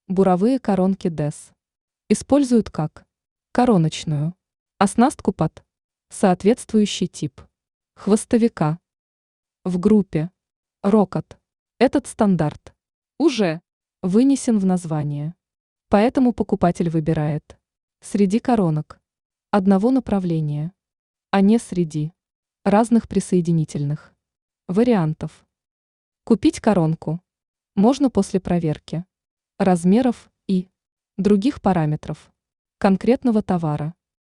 Буровые коронки ДЭС используют как короночную оснастку под соответствующий тип хвостовика. В группе Рокот этот стандарт уже вынесен в название, поэтому покупатель выбирает среди коронок одного направления, а не среди разных присоединительных вариантов. Купить коронку можно после проверки размеров и других параметров конкретного товара.